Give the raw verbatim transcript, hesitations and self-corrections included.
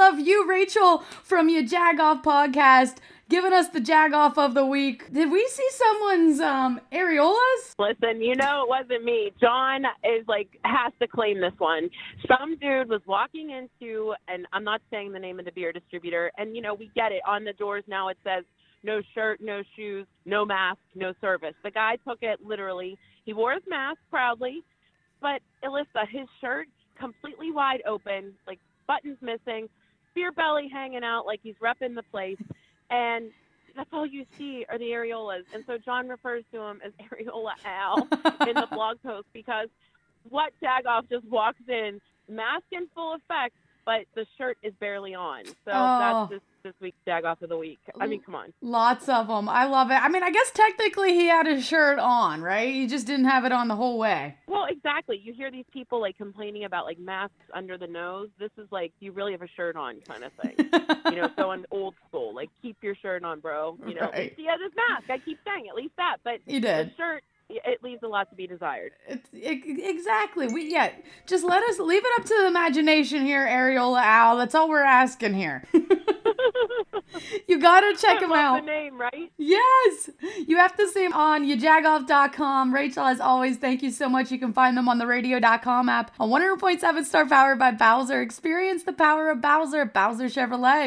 love you, Rachel, from your Jagoff podcast, giving us the Jagoff of the week. Did we see someone's um, areolas? Listen, you know it wasn't me. John is like, has to claim this one. Some dude was walking into, and I'm not saying the name of the beer distributor, and, you know, we get it. On the doors now it says, no shirt, no shoes, no mask, no service. The guy took it literally. He wore his mask proudly, but Alyssa, his shirt completely wide open, like buttons missing, beer belly hanging out like he's repping the place. And that's all you see are the areolas. And so John refers to him as Areola Al in the blog post because what Jagoff just walks in, mask in full effect, but the shirt is barely on. So oh. that's this, this week's Jagoff of the week. I mean, come on. Lots of them. I love it. I mean, I guess technically he had his shirt on, right? He just didn't have it on the whole way. Well, exactly. You hear these people like complaining about like masks under the nose. This is like, you really have a shirt on kind of thing. You know, going old school. Like, keep your shirt on, bro. You know, right. he had his mask. I keep saying at least that. But he did. The shirt, it leaves a lot to be desired. It's, it, exactly. We yeah. Just let us leave it up to the imagination here, Areola Al. That's all we're asking here. You gotta check I him love out. The name, right? Yes. You have to see him on your jagoff dot com. Rachel, as always, thank you so much. You can find them on the radio dot com app on one hundred point seven Star, powered by Bowser. Experience the power of Bowser at Bowser Chevrolet.